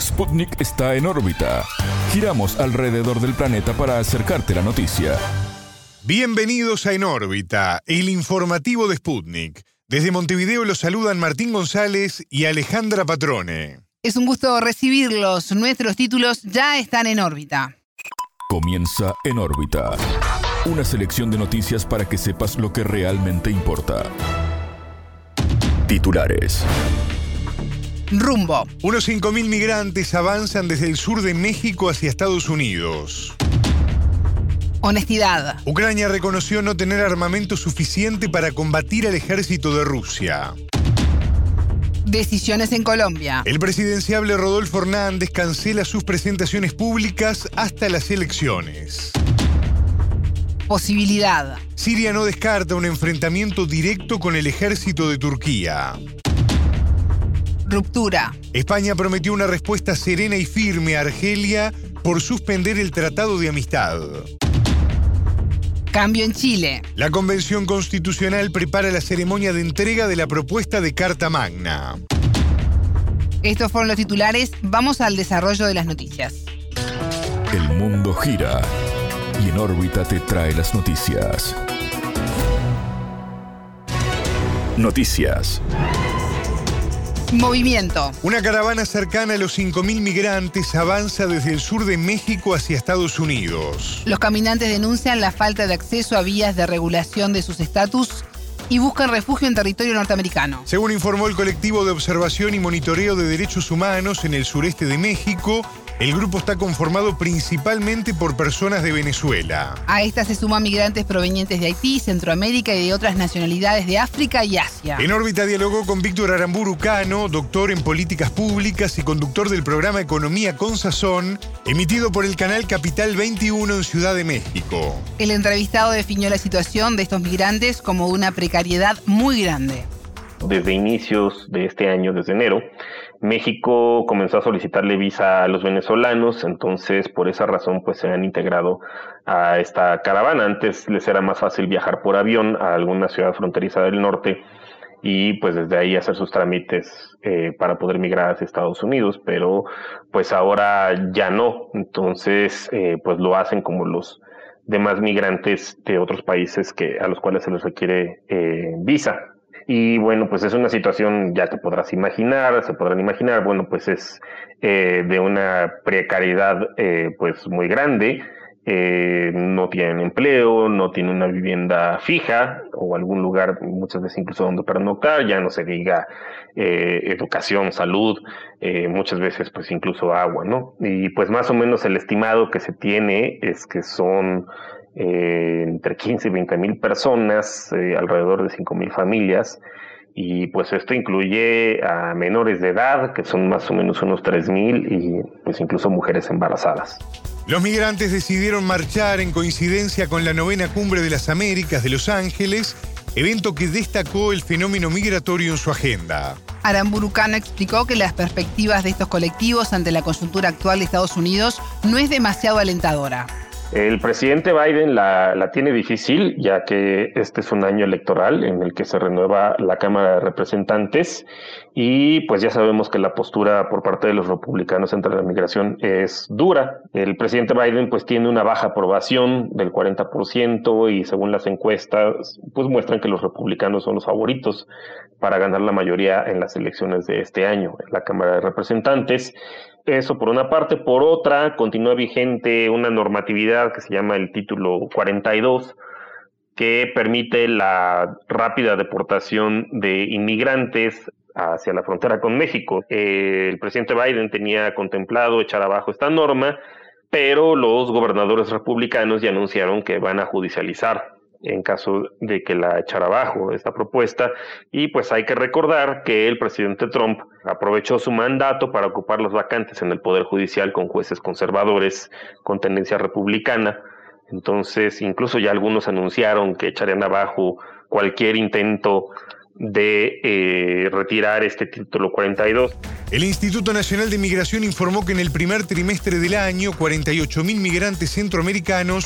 Sputnik está en órbita. Giramos alrededor del planeta para acercarte la noticia. Bienvenidos a En órbita, el informativo de Sputnik. Desde Montevideo los saludan Martín González y Alejandra Patrone. Es un gusto recibirlos. Nuestros títulos ya están en órbita. Comienza En órbita. Una selección de noticias para que sepas lo que realmente importa. Titulares. Rumbo. Unos 5.000 migrantes avanzan desde el sur de México hacia Estados Unidos. Honestidad. Ucrania reconoció no tener armamento suficiente para combatir al ejército de Rusia. Decisiones en Colombia. El presidenciable Rodolfo Hernández cancela sus presentaciones públicas hasta las elecciones. Posibilidad. Siria no descarta un enfrentamiento directo con el ejército de Turquía. Ruptura. España prometió una respuesta serena y firme a Argelia por suspender el Tratado de Amistad. Cambio en Chile. La Convención Constitucional prepara la ceremonia de entrega de la propuesta de Carta Magna. Estos fueron los titulares. Vamos al desarrollo de las noticias. El mundo gira y En órbita te trae las noticias. Noticias. Movimiento. Una caravana cercana a los 5.000 migrantes avanza desde el sur de México hacia Estados Unidos. Los caminantes denuncian la falta de acceso a vías de regulación de sus estatus y buscan refugio en territorio norteamericano. Según informó el colectivo de observación y monitoreo de derechos humanos en el sureste de México, el grupo está conformado principalmente por personas de Venezuela. A esta se suman migrantes provenientes de Haití, Centroamérica y de otras nacionalidades de África y Asia. En órbita dialogó con Víctor Aramburu Cano, doctor en políticas públicas y conductor del programa Economía con Sazón, emitido por el canal Capital 21 en Ciudad de México. El entrevistado definió la situación de estos migrantes como una precariedad muy grande. Desde inicios de este año, desde enero, México comenzó a solicitarle visa a los venezolanos, entonces por esa razón pues se han integrado a esta caravana. Antes les era más fácil viajar por avión a alguna ciudad fronteriza del norte y pues desde ahí hacer sus trámites para poder migrar hacia Estados Unidos, pero pues ahora ya no, entonces pues lo hacen como los demás migrantes de otros países a los cuales se les requiere visa. Y bueno, pues es una situación, ya te podrán imaginar, bueno, pues es de una precariedad pues muy grande, no tienen empleo, no tienen una vivienda fija o algún lugar muchas veces incluso donde pernoctar, ya no se diga educación, salud, muchas veces pues incluso agua, ¿no? Y pues más o menos el estimado que se tiene es que son entre 15 y 20 mil personas, alrededor de 5,000 familias, y pues esto incluye a menores de edad, que son más o menos unos 3,000, y pues incluso mujeres embarazadas. Los migrantes decidieron marchar en coincidencia con la 9ª Cumbre de las Américas de Los Ángeles, evento que destacó el fenómeno migratorio en su agenda. Aramburu Cano explicó que las perspectivas de estos colectivos ante la coyuntura actual de Estados Unidos no es demasiado alentadora. El presidente Biden la tiene difícil, ya que este es un año electoral en el que se renueva la Cámara de Representantes y pues ya sabemos que la postura por parte de los republicanos ante la migración es dura. El presidente Biden pues tiene una baja aprobación del 40% y según las encuestas pues muestran que los republicanos son los favoritos para ganar la mayoría en las elecciones de este año en la Cámara de Representantes. Eso por una parte. Por otra, continúa vigente una normatividad que se llama el Título 42, que permite la rápida deportación de inmigrantes hacia la frontera con México. El presidente Biden tenía contemplado echar abajo esta norma, pero los gobernadores republicanos ya anunciaron que van a judicializar en caso de que la echara abajo esta propuesta. Y pues hay que recordar que el presidente Trump aprovechó su mandato para ocupar las vacantes en el Poder Judicial con jueces conservadores con tendencia republicana. Entonces, incluso ya algunos anunciaron que echarían abajo cualquier intento de retirar este título 42. El Instituto Nacional de Migración informó que en el primer trimestre del año, 48.000 migrantes centroamericanos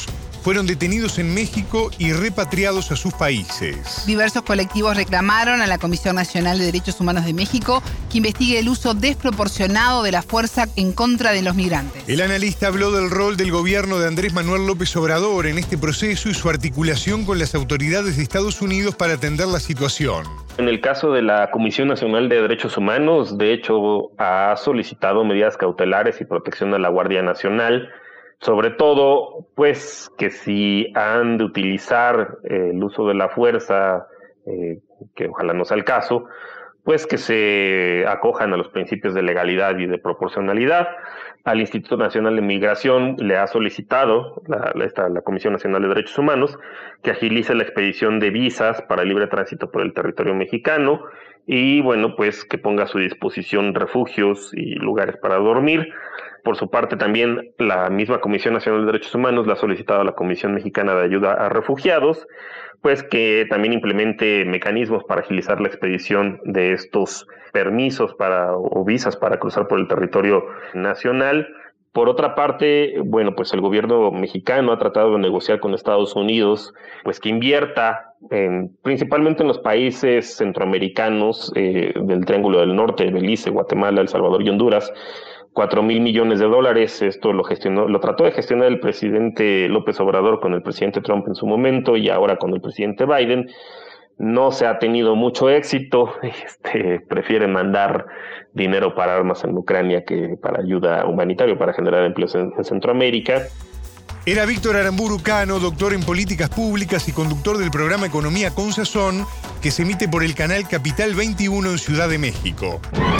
fueron detenidos en México y repatriados a sus países. Diversos colectivos reclamaron a la Comisión Nacional de Derechos Humanos de México que investigue el uso desproporcionado de la fuerza en contra de los migrantes. El analista habló del rol del gobierno de Andrés Manuel López Obrador en este proceso y su articulación con las autoridades de Estados Unidos para atender la situación. En el caso de la Comisión Nacional de Derechos Humanos, de hecho, ha solicitado medidas cautelares y protección a la Guardia Nacional, sobre todo, pues, que si han de utilizar el uso de la fuerza, que ojalá no sea el caso, pues que se acojan a los principios de legalidad y de proporcionalidad. Al Instituto Nacional de Migración le ha solicitado la Comisión Nacional de Derechos Humanos que agilice la expedición de visas para el libre tránsito por el territorio mexicano y, bueno, pues que ponga a su disposición refugios y lugares para dormir. Por su parte, también la misma Comisión Nacional de Derechos Humanos le ha solicitado a la Comisión Mexicana de Ayuda a Refugiados, pues que también implemente mecanismos para agilizar la expedición de estos permisos o visas para cruzar por el territorio nacional. Por otra parte, bueno, pues el gobierno mexicano ha tratado de negociar con Estados Unidos, pues que invierta principalmente en los países centroamericanos del Triángulo del Norte, Belice, Guatemala, El Salvador y Honduras, $4,000 millones. Esto lo trató de gestionar el presidente López Obrador con el presidente Trump en su momento y ahora con el presidente Biden. No se ha tenido mucho éxito. Prefieren mandar dinero para armas en Ucrania que para ayuda humanitaria, para generar empleos en Centroamérica. Era Víctor Aramburu Cano, doctor en políticas públicas y conductor del programa Economía con Sazón, que se emite por el canal Capital 21 en Ciudad de México.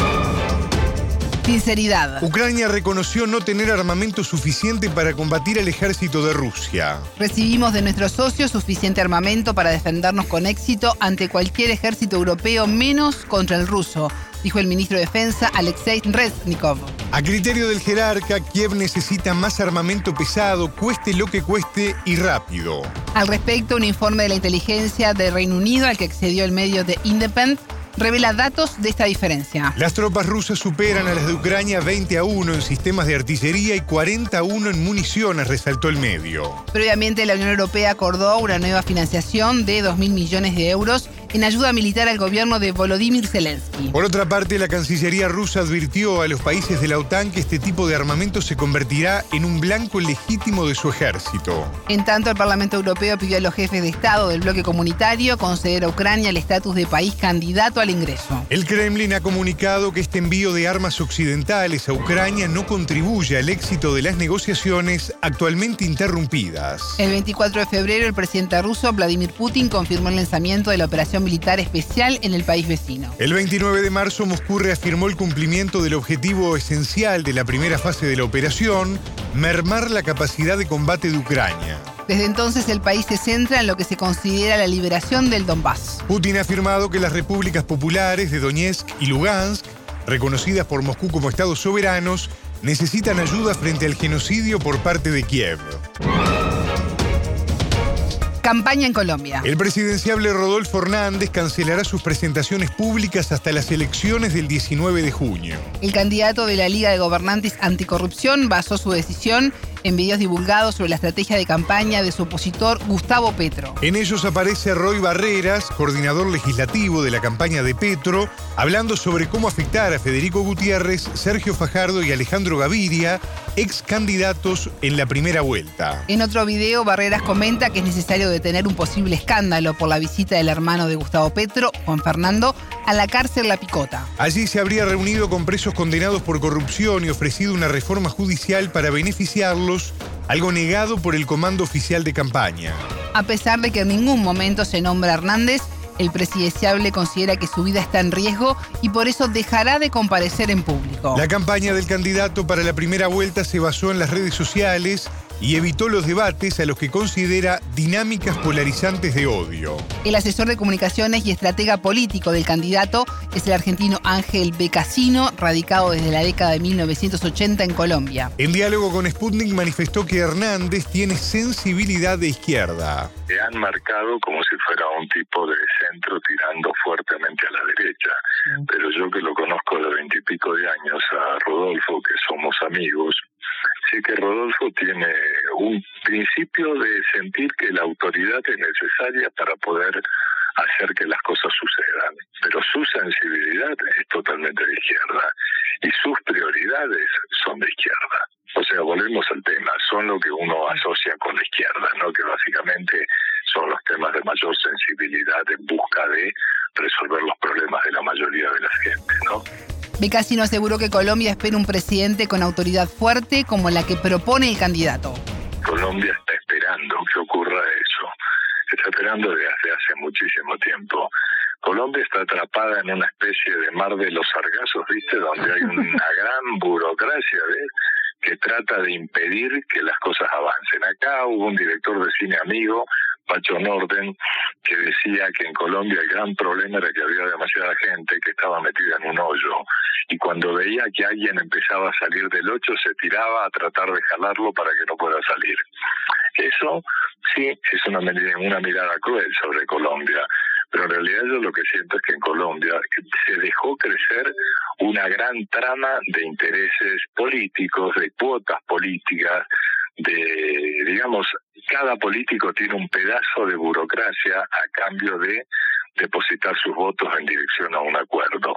Sinceridad. Ucrania reconoció no tener armamento suficiente para combatir al ejército de Rusia. Recibimos de nuestros socios suficiente armamento para defendernos con éxito ante cualquier ejército europeo, menos contra el ruso, dijo el ministro de Defensa Alexei Reznikov. A criterio del jerarca, Kiev necesita más armamento pesado, cueste lo que cueste y rápido. Al respecto, un informe de la inteligencia del Reino Unido, al que accedió el medio The Independent, revela datos de esta diferencia. Las tropas rusas superan a las de Ucrania 20-1 en sistemas de artillería y 40-1 en municiones, resaltó el medio. Previamente, la Unión Europea acordó una nueva financiación de 2.000 millones de euros en ayuda militar al gobierno de Volodymyr Zelensky. Por otra parte, la Cancillería rusa advirtió a los países de la OTAN que este tipo de armamento se convertirá en un blanco legítimo de su ejército. En tanto, el Parlamento Europeo pidió a los jefes de Estado del bloque comunitario conceder a Ucrania el estatus de país candidato al ingreso. El Kremlin ha comunicado que este envío de armas occidentales a Ucrania no contribuye al éxito de las negociaciones actualmente interrumpidas. El 24 de febrero, el presidente ruso Vladimir Putin confirmó el lanzamiento de la operación militar especial en el país vecino. El 29 de marzo, Moscú reafirmó el cumplimiento del objetivo esencial de la primera fase de la operación, mermar la capacidad de combate de Ucrania. Desde entonces, el país se centra en lo que se considera la liberación del Donbass. Putin ha afirmado que las repúblicas populares de Donetsk y Lugansk, reconocidas por Moscú como estados soberanos, necesitan ayuda frente al genocidio por parte de Kiev. Campaña en Colombia. El presidenciable Rodolfo Hernández cancelará sus presentaciones públicas hasta las elecciones del 19 de junio. El candidato de la Liga de Gobernantes Anticorrupción basó su decisión en videos divulgados sobre la estrategia de campaña de su opositor Gustavo Petro. En ellos aparece Roy Barreras, coordinador legislativo de la campaña de Petro, hablando sobre cómo afectar a Federico Gutiérrez, Sergio Fajardo y Alejandro Gaviria, ex candidatos en la primera vuelta. En otro video, Barreras comenta que es necesario detener un posible escándalo por la visita del hermano de Gustavo Petro, Juan Fernando, a la cárcel La Picota. Allí se habría reunido con presos condenados por corrupción y ofrecido una reforma judicial para beneficiarlos, algo negado por el comando oficial de campaña. A pesar de que en ningún momento se nombra a Hernández, el presidenciable considera que su vida está en riesgo y por eso dejará de comparecer en público. La campaña del candidato para la primera vuelta se basó en las redes sociales y evitó los debates a los que considera dinámicas polarizantes de odio. El asesor de comunicaciones y estratega político del candidato es el argentino Ángel B. Casino, radicado desde la década de 1980 en Colombia. En diálogo con Sputnik manifestó que Hernández tiene sensibilidad de izquierda. Me han marcado como si fuera un tipo de centro tirando fuertemente a la derecha, pero yo que lo conozco de 20 y pico de años, a Rodolfo, que somos amigos, Así que Rodolfo tiene un principio de sentir que la autoridad es necesaria para poder hacer que las cosas sucedan, pero su sensibilidad es totalmente de izquierda y sus prioridades son de izquierda. O sea, volvemos al tema, son lo que uno asocia con la izquierda, ¿no? Que básicamente son los temas de mayor sensibilidad en busca de resolver los problemas de la mayoría de la gente, ¿no? Beccasino aseguró que Colombia espera un presidente con autoridad fuerte como la que propone el candidato. Colombia está esperando que ocurra eso. Está esperando desde hace muchísimo tiempo. Colombia está atrapada en una especie de mar de los sargazos, ¿viste? Donde hay una gran burocracia, ¿ves? Que trata de impedir que las cosas avancen. Acá hubo un director de cine amigo, Pacho Norden, que decía que en Colombia el gran problema era que había demasiada gente que estaba metida en un hoyo, y cuando veía que alguien empezaba a salir del hoyo se tiraba a tratar de jalarlo para que no pueda salir. Eso sí es una mirada cruel sobre Colombia, pero en realidad yo lo que siento es que en Colombia se dejó crecer una gran trama de intereses políticos, de cuotas políticas, digamos, cada político tiene un pedazo de burocracia a cambio de depositar sus votos en dirección a un acuerdo.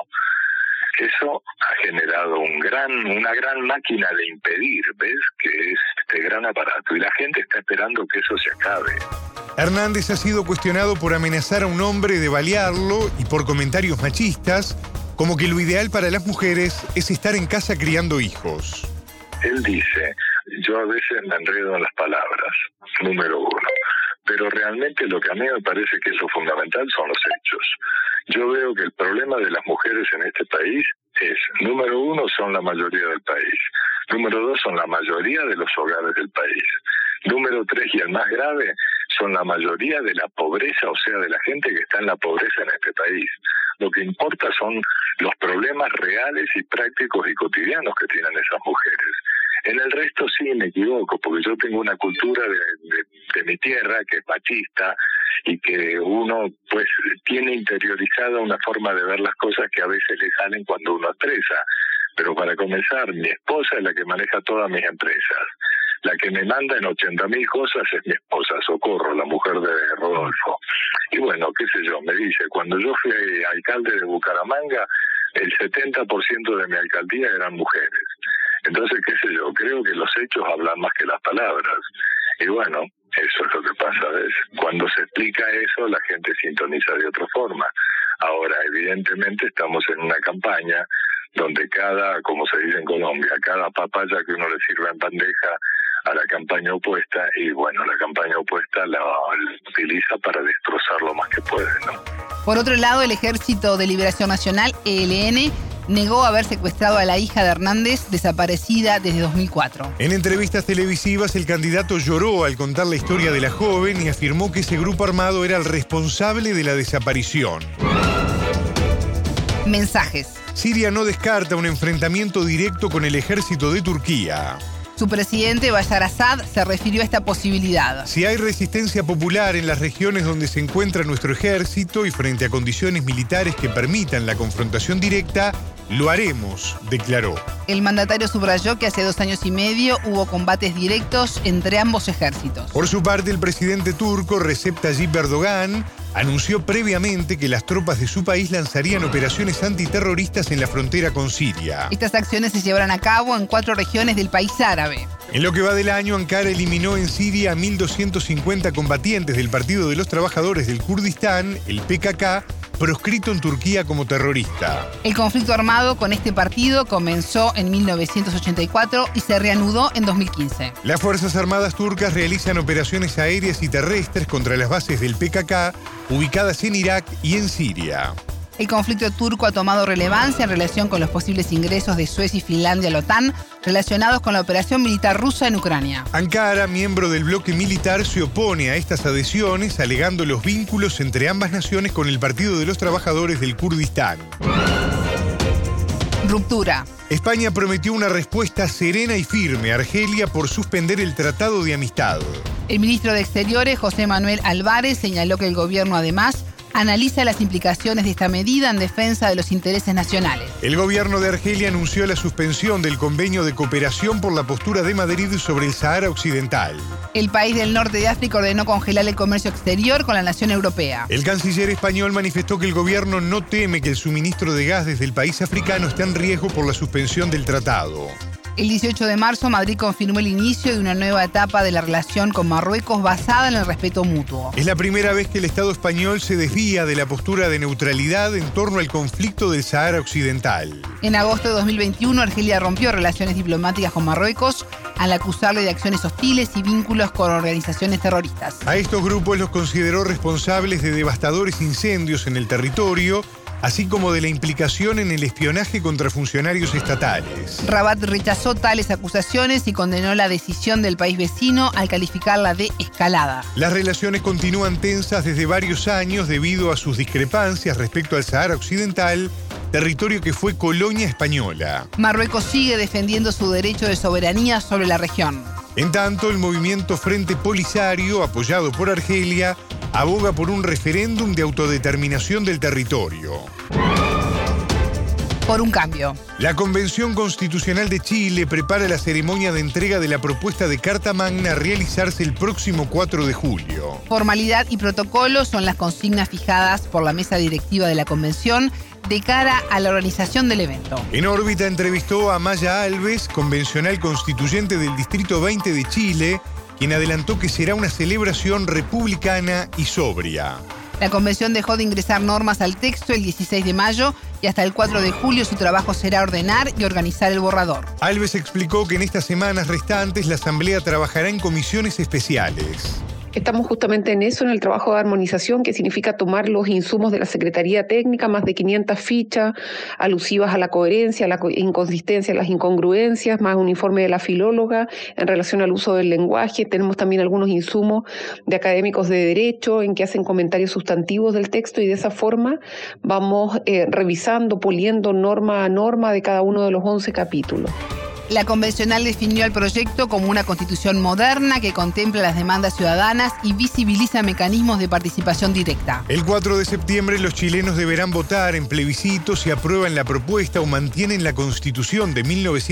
Eso ha generado una gran máquina de impedir, ¿ves? Que es este gran aparato, y la gente está esperando que eso se acabe. Hernández ha sido cuestionado por amenazar a un hombre de balearlo y por comentarios machistas, como que lo ideal para las mujeres es estar en casa criando hijos. Él dice, yo a veces me enredo en las palabras, número uno, pero realmente lo que a mí me parece que es lo fundamental son los hechos. Yo veo que el problema de las mujeres en este país es, número uno, son la mayoría del país. Número dos, son la mayoría de los hogares del país. Número tres, y el más grave, son la mayoría de la pobreza, o sea, de la gente que está en la pobreza en este país. Lo que importa son los problemas reales y prácticos y cotidianos que tienen esas mujeres. En el resto sí me equivoco, porque yo tengo una cultura de mi tierra que es machista y que uno pues tiene interiorizada una forma de ver las cosas que a veces le salen cuando uno expresa. Pero para comenzar, mi esposa es la que maneja todas mis empresas. La que me manda en 80.000 cosas es mi esposa, Socorro, la mujer de Rodolfo. Y bueno, qué sé yo, me dice, cuando yo fui alcalde de Bucaramanga, el 70% de mi alcaldía eran mujeres. Entonces, qué sé yo, creo que los hechos hablan más que las palabras. Y bueno, eso es lo que pasa, ¿ves? Cuando se explica eso, la gente sintoniza de otra forma. Ahora, evidentemente, estamos en una campaña donde como se dice en Colombia, cada papaya que uno le sirve en bandeja a la campaña opuesta, y bueno, la campaña opuesta la utiliza para destrozar lo más que puede, ¿no? Por otro lado, el Ejército de Liberación Nacional, ELN, negó haber secuestrado a la hija de Hernández, desaparecida desde 2004. En entrevistas televisivas, el candidato lloró al contar la historia de la joven y afirmó que ese grupo armado era el responsable de la desaparición. Mensajes. Siria no descarta un enfrentamiento directo con el ejército de Turquía. Su presidente, Bashar Assad, se refirió a esta posibilidad. Si hay resistencia popular en las regiones donde se encuentra nuestro ejército y frente a condiciones militares que permitan la confrontación directa, lo haremos, declaró. El mandatario subrayó que hace 2 años y medio hubo combates directos entre ambos ejércitos. Por su parte, el presidente turco, Recep Tayyip Erdogan, anunció previamente que las tropas de su país lanzarían operaciones antiterroristas en la frontera con Siria. Estas acciones se llevarán a cabo en 4 regiones del país árabe. En lo que va del año, Ankara eliminó en Siria a 1.250 combatientes del Partido de los Trabajadores del Kurdistán, el PKK, proscrito en Turquía como terrorista. El conflicto armado con este partido comenzó en 1984 y se reanudó en 2015. Las Fuerzas Armadas turcas realizan operaciones aéreas y terrestres contra las bases del PKK ubicadas en Irak y en Siria. El conflicto turco ha tomado relevancia en relación con los posibles ingresos de Suecia y Finlandia a la OTAN relacionados con la operación militar rusa en Ucrania. Ankara, miembro del bloque militar, se opone a estas adhesiones, alegando los vínculos entre ambas naciones con el Partido de los Trabajadores del Kurdistán. Ruptura. España prometió una respuesta serena y firme a Argelia por suspender el Tratado de Amistad. El ministro de Exteriores, José Manuel Álvarez, señaló que el gobierno además analiza las implicaciones de esta medida en defensa de los intereses nacionales. El gobierno de Argelia anunció la suspensión del convenio de cooperación por la postura de Madrid sobre el Sahara Occidental. El país del norte de África ordenó congelar el comercio exterior con la nación europea. El canciller español manifestó que el gobierno no teme que el suministro de gas desde el país africano esté en riesgo por la suspensión del tratado. El 18 de marzo, Madrid confirmó el inicio de una nueva etapa de la relación con Marruecos basada en el respeto mutuo. Es la primera vez que el Estado español se desvía de la postura de neutralidad en torno al conflicto del Sahara Occidental. En agosto de 2021, Argelia rompió relaciones diplomáticas con Marruecos al acusarle de acciones hostiles y vínculos con organizaciones terroristas. A estos grupos los consideró responsables de devastadores incendios en el territorio, así como de la implicación en el espionaje contra funcionarios estatales. Rabat rechazó tales acusaciones y condenó la decisión del país vecino al calificarla de escalada. Las relaciones continúan tensas desde varios años debido a sus discrepancias respecto al Sahara Occidental, territorio que fue colonia española. Marruecos sigue defendiendo su derecho de soberanía sobre la región. En tanto, el movimiento Frente Polisario, apoyado por Argelia, aboga por un referéndum de autodeterminación del territorio. Por un cambio. La Convención Constitucional de Chile prepara la ceremonia de entrega de la propuesta de Carta Magna a realizarse el próximo 4 de julio. Formalidad y protocolo son las consignas fijadas por la mesa directiva de la Convención de cara a la organización del evento. En órbita entrevistó a Maya Alves, convencional constituyente del Distrito 20 de Chile, quien adelantó que será una celebración republicana y sobria. La convención dejó de ingresar normas al texto el 16 de mayo y hasta el 4 de julio su trabajo será ordenar y organizar el borrador. Alves explicó que en estas semanas restantes la Asamblea trabajará en comisiones especiales. Estamos justamente en eso, en el trabajo de armonización, que significa tomar los insumos de la Secretaría Técnica, más de 500 fichas alusivas a la coherencia, a la inconsistencia, a las incongruencias, más un informe de la filóloga en relación al uso del lenguaje. Tenemos también algunos insumos de académicos de derecho en que hacen comentarios sustantivos del texto y de esa forma vamos revisando, poliendo norma a norma de cada uno de los 11 capítulos. La convencional definió el proyecto como una constitución moderna que contempla las demandas ciudadanas y visibiliza mecanismos de participación directa. El 4 de septiembre los chilenos deberán votar en plebiscito si aprueban la propuesta o mantienen la Constitución de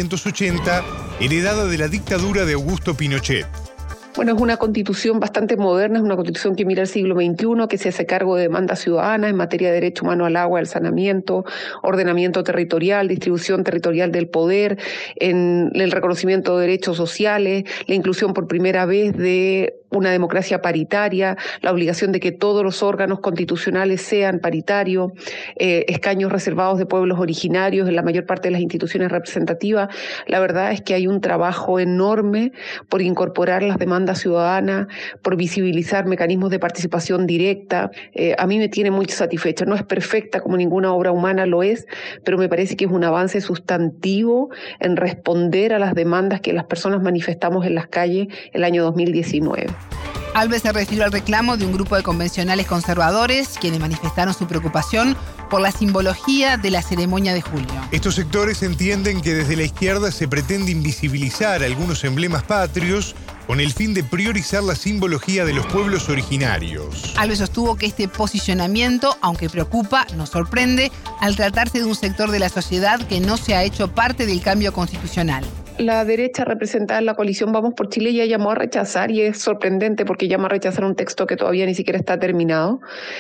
1980 heredada de la dictadura de Augusto Pinochet. Bueno, es una constitución bastante moderna, es una constitución que mira el siglo XXI, que se hace cargo de demandas ciudadanas en materia de derecho humano al agua, al saneamiento, ordenamiento territorial, distribución territorial del poder, en el reconocimiento de derechos sociales, la inclusión por primera vez de una democracia paritaria, la obligación de que todos los órganos constitucionales sean paritarios, escaños reservados de pueblos originarios en la mayor parte de las instituciones representativas. La verdad es que hay un trabajo enorme por incorporar las demandas ciudadanas, por visibilizar mecanismos de participación directa. A mí me tiene muy satisfecha. No es perfecta como ninguna obra humana lo es, pero me parece que es un avance sustantivo en responder a las demandas que las personas manifestamos en las calles el año 2019. Alves se refirió al reclamo de un grupo de convencionales conservadores, quienes manifestaron su preocupación por la simbología de la ceremonia de julio. Estos sectores entienden que desde la izquierda se pretende invisibilizar algunos emblemas patrios con el fin de priorizar la simbología de los pueblos originarios. Alves sostuvo que este posicionamiento, aunque preocupa, no sorprende al tratarse de un sector de la sociedad que no se ha hecho parte del cambio constitucional. La derecha representada en la coalición Vamos por Chile ya llamó a rechazar, y es sorprendente porque llama a rechazar un texto que todavía ni siquiera está terminado.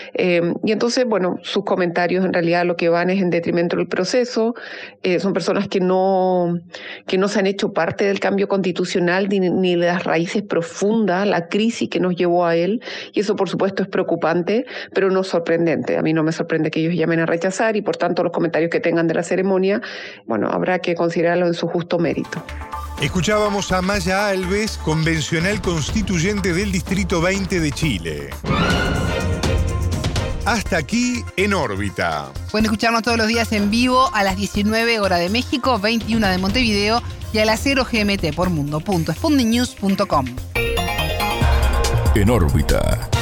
Y entonces, bueno, sus comentarios en realidad lo que van es en detrimento del proceso. Son personas que no se han hecho parte del cambio constitucional ni de las raíces profundas, la crisis que nos llevó a él. Y eso, por supuesto, es preocupante, pero no sorprendente. A mí no me sorprende que ellos llamen a rechazar y, por tanto, los comentarios que tengan de la ceremonia, bueno, habrá que considerarlo en su justo mérito. Escuchábamos a Maya Alves, convencional constituyente del Distrito 20 de Chile. Hasta aquí En órbita. Pueden escucharnos todos los días en vivo a las 19 horas de México, 21 de Montevideo y a las 0 GMT por mundo.sputniknews.com. En órbita.